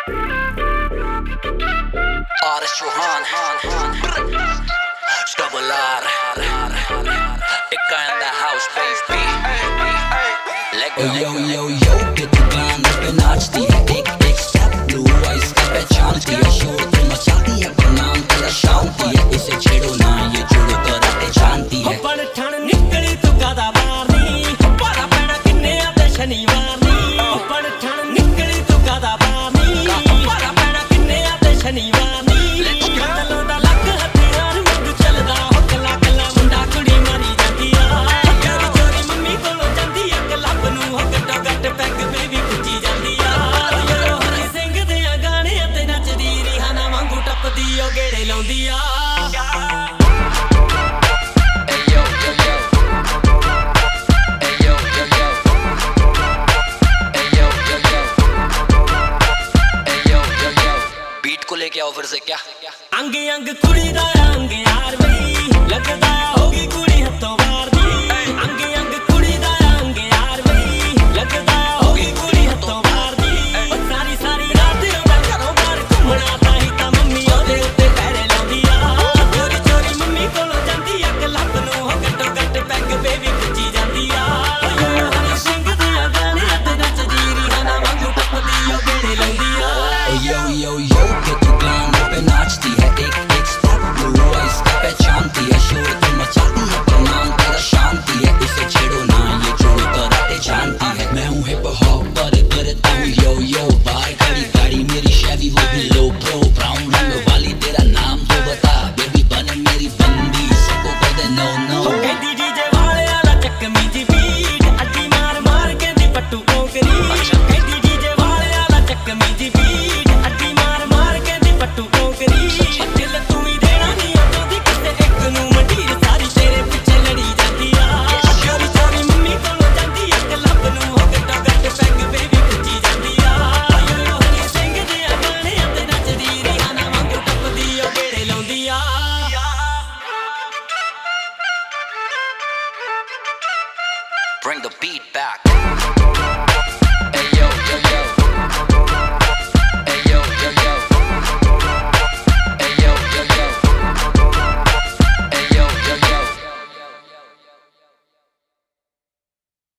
Ares Chauhan, Double R, Ika in the house, baby. Let go. Yo yo yo, कितनी गानों पे नाचती है, एक एक स्टेप, ब्लू आइज का पहचानती है, शोर तो मचा